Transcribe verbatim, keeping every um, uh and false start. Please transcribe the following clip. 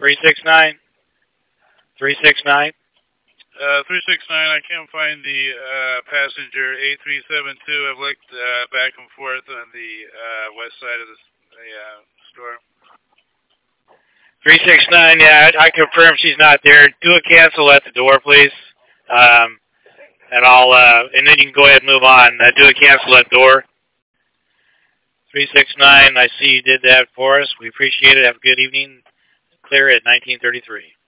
three six nine. three six nine. Uh, three six nine, I can't find the uh, passenger. eight three seven two, I've looked uh, back and forth on the uh, west side of the, the uh, store. three six nine, yeah, I, I confirm she's not there. Do a cancel at the door, please. Um, and I'll, uh, and then you can go ahead and move on. Uh, do a cancel at the door. three six nine, I see you did that for us. We appreciate it. Have a good evening. Clear at nineteen thirty-three.